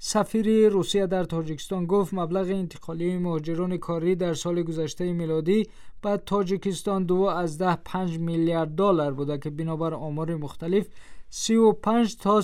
سفیر روسیه در تاجیکستان گفت مبلغ انتقالی مهاجران کاری در سال گذشته میلادی به تاجیکستان 2.5 میلیارد دلار بوده که بنابر آمار مختلف 35 تا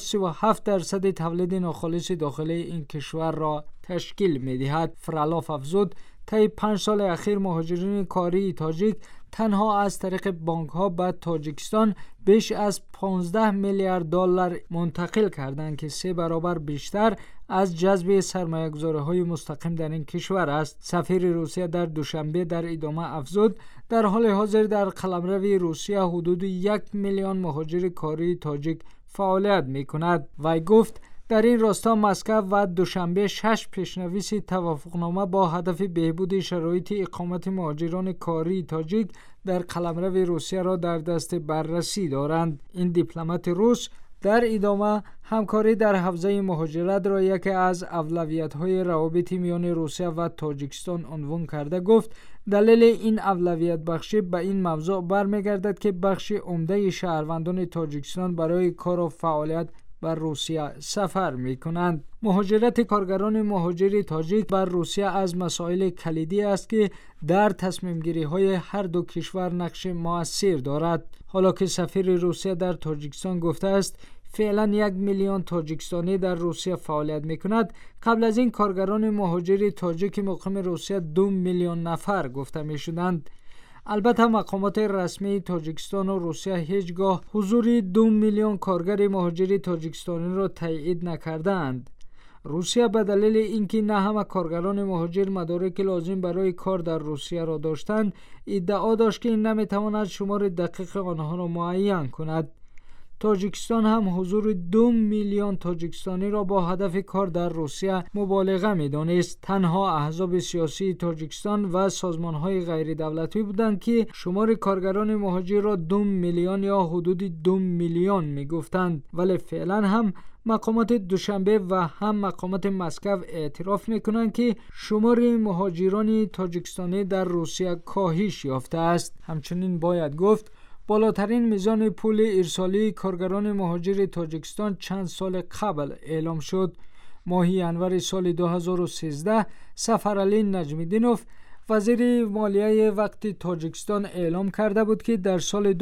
37% تولید ناخالص داخلی این کشور را تشکیل می‌دهد. فرالاف افزود طی 5 سال اخیر مهاجرین کاری تاجیک تنها از طریق بانک‌ها به تاجیکستان بیش از 15 میلیارد دلار منتقل کردند که 3 برابر بیشتر از جذب سرمایه‌گذاری‌های مستقیم در این کشور است. سفیر روسیه در دوشنبه در ادامه افزود در حال حاضر در قلمرو روسیه حدود 1 میلیون مهاجر کاری تاجیک فعالیت می‌کند. وی گفت در این راستا مسکو و دوشنبه 6 پیشنویس توافقنامه با هدف بهبود شرایط اقامت مهاجران کاری تاجیک در قلمرو روسیه را در دست بررسی دارند. این دیپلمات روس در ادامه همکاری در حوزه مهاجرت را یکی از اولویت‌های روابط میان روسیه و تاجیکستان عنوان کرده. گفت دلیل این اولویت بخشی به این موضوع برمیگردد که بخش عمده شهروندان تاجیکستان برای کار و فعالیت بر روسیه سفر می کنند. مهاجرت کارگران مهاجر تاجیک بر روسیه از مسائل کلیدی است که در تصمیم گیری های هر دو کشور نقش مؤثر دارد. حالا که سفیر روسیه در تاجیکستان گفته است فعلا 1 میلیون تاجیکستانی در روسیه فعالیت می کند، قبل از این کارگران مهاجر تاجیک مقیم روسیه 2 میلیون نفر گفته می شدند. البته مقامات رسمی تاجیکستان و روسیه هیچگاه حضور 2 میلیون کارگر مهاجر تاجیکستانی را تایید نکردند. روسیه به دلیل اینکه نه همه کارگران مهاجر مدارک لازم برای کار در روسیه را داشتند، ادعا داشت که این نمیتواند شمار دقیق آنها را معین کند. تاجیکستان هم حضور 2 میلیون تاجیکستانی را با هدف کار در روسیه مبالغه می‌دانست. تنها احزاب سیاسی تاجیکستان و سازمان‌های غیر دولتی بودند که شمار کارگران مهاجر را 2 میلیون یا حدود 2 میلیون می‌گفتند، ولی فعلا هم مقامات دوشنبه و هم مقامات مسکو اعتراف می‌کنند که شمار مهاجران تاجیکستانی در روسیه کاهش یافته است. همچنین باید گفت بالاترین میزان پول ارسالی کارگران مهاجر تاجیکستان چند سال قبل اعلام شد. ماه ینور سال 2013 سفرعلی نجمیدینوف وزیر مالیه وقت تاجیکستان اعلام کرده بود که در سال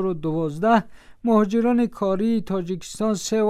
2012 مهاجران کاری تاجیکستان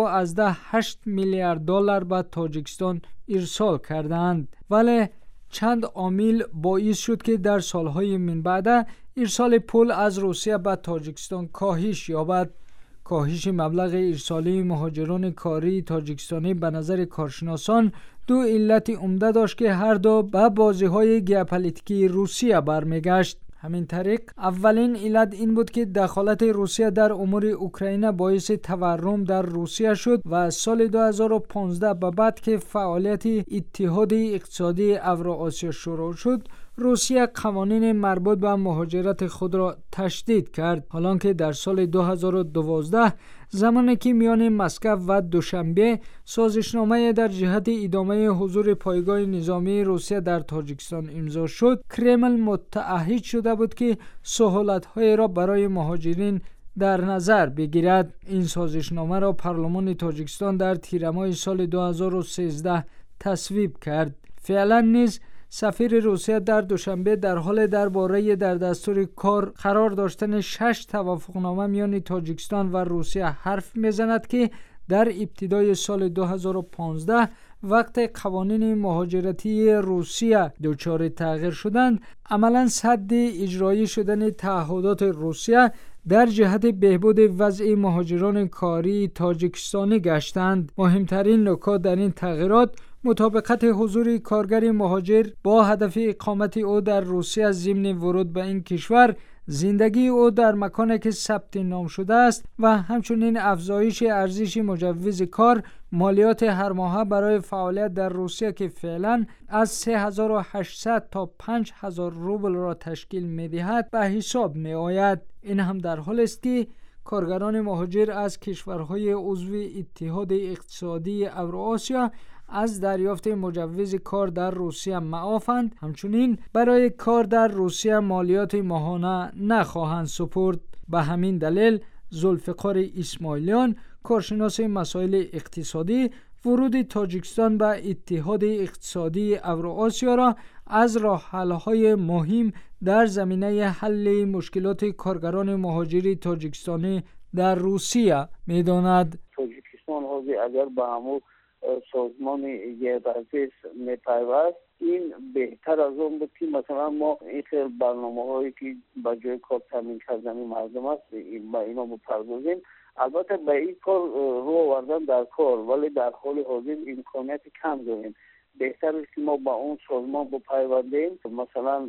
3.8 میلیارد دلار به تاجیکستان ارسال کردند، ولی چند عامل باعث شد که در سالهای من بعد ارسال پول از روسیه به تاجیکستان کاهش یابد. کاهش مبلغ ارسالی مهاجران کاری تاجیکستانی به نظر کارشناسان 2 علت عمده داشت که هر دو به بازی‌های ژئوپلیتیکی روسیه برمیگشت. همین طریق اولین علت این بود که دخالت روسیه در امور اوکراین باعث تورم در روسیه شد و از سال 2015 به بعد که فعالیت اتحاد اقتصادی اوراسیا شروع شد، روسیه قوانین مربوط به مهاجرت خود را تشدید کرد. حالانکه در سال 2012 زمانی که میان مسکو و دوشنبه سازشنامه در جهت ادامه حضور پایگاه نظامی روسیه در تاجیکستان امضا شد، کرمل متعهد شده بود که سهولت‌های را برای مهاجرین در نظر بگیرد. این سازشنامه را پارلمان تاجیکستان در تیر ماه سال 2013 تصویب کرد. فعلا نیز سفیر روسیه در دوشنبه در حال درباره در دستور کار قرار داشتن 6 توافقنامه میان تاجیکستان و روسیه حرف میزند که در ابتدای سال 2015 وقت قوانین مهاجرتی روسیه دچار تغییر شدند، عملاً سد اجرایی شدن تعهدات روسیه در جهت بهبود وضع مهاجران کاری تاجیکستانی گشتند. مهمترین نکات در این تغییرات مطابقت حضور کارگر مهاجر با هدف اقامت او در روسیه ضمن ورود به این کشور، زندگی او در مکانی که ثبت نام شده است و همچنین افزایش ارزش مجوز کار، مالیات هر ماهه برای فعالیت در روسیه که فعلا از 3800 تا 5000 روبل را تشکیل می‌دهد به حساب می‌آید. این هم در حالی است که کارگران مهاجر از کشورهای عضو اتحاد اقتصادی اوراسیا از دریافت مجوز کار در روسیه معافند. همچنین برای کار در روسیه مالیات ماهانه نخواهند سپرد. به همین دلیل ذوالفقار اسماعیلیان، کارشناس مسائل اقتصادی ورود تاجیکستان به اتحاد اقتصادی اوراسیا را از راه‌حل‌های مهم در زمینه حل مشکلات کارگران مهاجر تاجیکستانی در روسیه می‌داند. تاجیکستان اگر به همون سازمان یک‌ورزش می‌پیوست، این بهتر از اون بود که مثلا ما این خیلی برنامه‌هایی که به جای کار تامین کردن مردم است با اینا بپردازیم. البته به این کار رو آوردن در کار، ولی در حال حاضر امکانیت کم داریم. بهتر است که ما با اون سازمان بپیوندیم، مثلا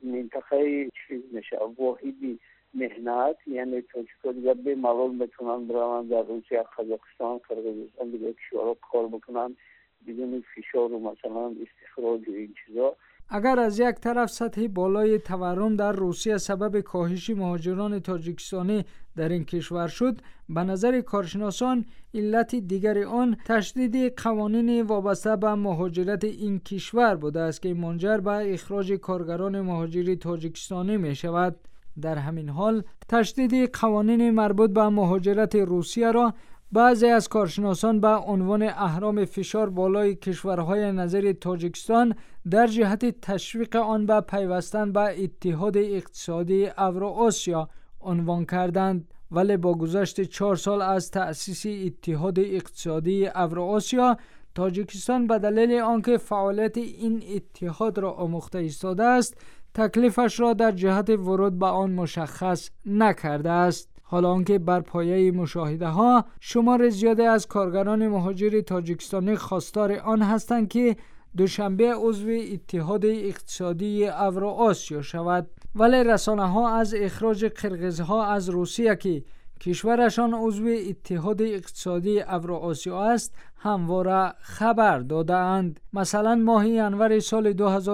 منطقه چیز میشه واحدی مهنت، یعنی تاجیک‌ها دیگه به ملال میتونن برن در روسیه، قزاقستان، قرقیزستان دیگه کشورها کار بکنن بدون فشار و مثلا استخراج و این چیزا. اگر از یک طرف سطح بالای تورم در روسیه سبب کاهش مهاجران تاجیکستانی در این کشور شد، به نظر کارشناسان علت دیگر آن تشدید قوانین وابسته به مهاجرت این کشور بوده است که منجر به اخراج کارگران مهاجر تاجیکستانی می شود. در همین حال تشدید قوانین مربوط به مهاجرت روسیه را بعضی از کارشناسان به عنوان اهرام فشار بالای کشورهای نظیر تاجیکستان در جهت تشویق آن به پیوستن به اتحاد اقتصادی اوراسیا عنوان کردند. ولی با گذشت 4 سال از تأسیس اتحاد اقتصادی اوراسیا، تاجیکستان به دلیل آنکه فعالیت این اتحاد را آموخته ایستاده است، تکلیفش را در جهت ورود به آن مشخص نکرده است. حالا آنکه بر پایه مشاهده ها شمار زیادی از کارگران مهاجر تاجیکستانی خواستار آن هستند که دوشنبه عضو اتحاد اقتصادی اوراسیا شود، ولی رسانه ها از اخراج قرقیزها از روسیه که کشورشان عضو اتحاد اقتصادی اوراسیا است همواره خبر دادند. مثلا ماه ینور سال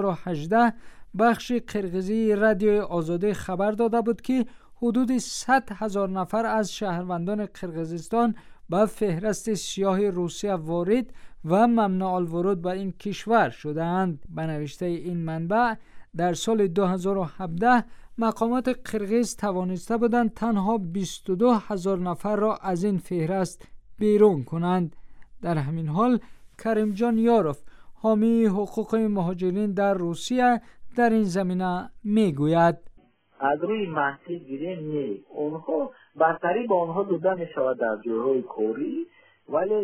2018 بخش قرقیزی رادیو آزادی خبر داده بود که حدود 100,000 نفر از شهروندان قرقیزستان به فهرست سیاه روسیه وارد و ممنوع الورود به این کشور شدند. به نوشته این منبع در سال 2017 مقامات قرقیز توانسته بودند تنها 22,000 نفر را از این فهرست بیرون کنند. در همین حال کریم جان یاروف، حامی حقوق مهاجرین در روسیه، در این زمینه میگوید از روی محصول گیری نیست. اونها برتری با اونها دوده می شود در جاهای کاری، ولی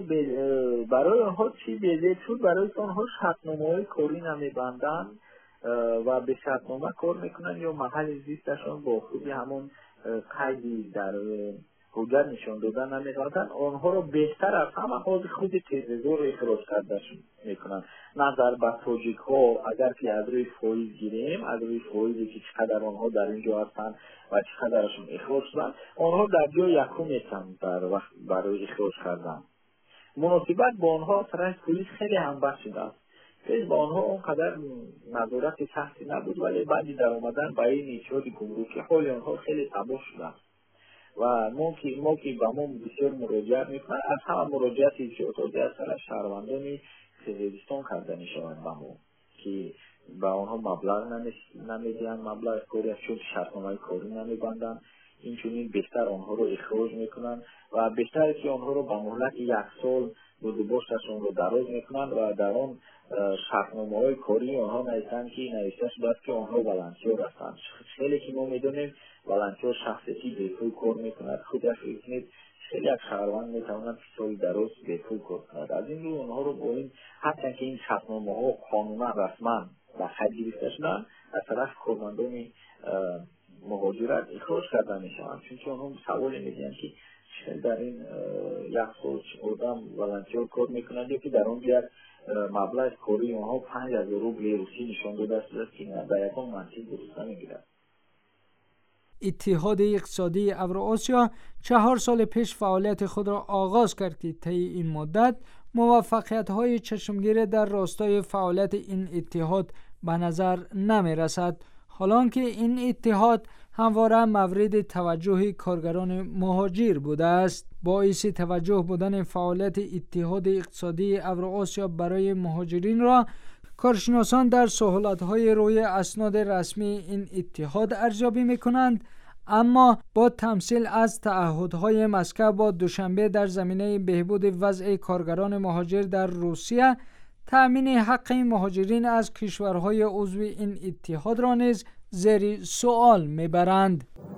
برای آنها چی بیزید شد؟ برای آنها شرطنامه های کاری نمی بندن و به شرطنامه کار میکنن یا محل زیستشان با خودی همون قیدی در حجت نشان دادن نمی‌کنند. آنها رو بهتر از همه خود تیززور اخراج کردشون میکنن. نظر به تاجیک ها اگر که از روی فایز گیریم، از روی فایزی که چقدر آنها در اینجا هستن و چقدرشون اخراج شدن، آنها در جای یکم میشن در وقت برای اخراج کردن. مناسبت با آنها طرف پلیس خیلی هم بخشیده است. با آنها اونقدر نظارت سختی نبود، ولی بعدی در آمدن با این ایجاد گمرکی حال آنها خیلی تباه شده و ما که با ما بسیار مراجعت میکنن. از همه مراجعتی که اتاقی از طرف شهروندان قرقیزستان کرده میشوند با ما که با آنها مبلغ نمیدین، مبلغ کاری چون شرطنامه کاری نمیبندن، اینچنین بهتر آنها رو اخراج میکنن و بهتر که آنها رو با مهلت 1 سال بازداشتشون رو دراز میکنن و در آن شرطنامه های کاری آنها نوشتن که نوشته شده است که آنها والنتیر هستند. خیلی که ما میدونیم والنتیر شخصیتی به پول کار میکند، خودش میتونید خیلی از شهروند میتوانند سال دراز به پول کار کند. از این رو آنها رو با این حتی که این شرطنامه ها قانونا رسما و خط گرفته شدن از طرف کارمندان مهاجرت اخراج کرده میشوند، چون آنها سوال میگن که در این 1 سال چقدر والنتیر کار میکنند یا که در اون بیاد مبلغ کاری آنها 5,000 روبل روسی نشان داده است که در یکان منطق درست نمیگیرد. اتحاد اقتصادی اوراسیا 4 سال پیش فعالیت خود را آغاز کرد که طی این مدت موفقیت‌های چشمگیر در راستای فعالیت این اتحاد به نظر نمی رسد، حالان که این اتحاد همواره مورد توجه کارگران مهاجر بوده است. باعث توجه بودن فعالیت اتحاد اقتصادی اوراسیا برای مهاجرین را کارشناسان در سهولت‌های روی اسناد رسمی این اتحاد ارزیابی می‌کنند. اما با تمثیل از تعهدهای مسکو با دوشنبه در زمینه بهبود وضع کارگران مهاجر در روسیه، تأمین حق مهاجرین از کشورهای عضو این اتحاد را نیز زیر سوال میبرند.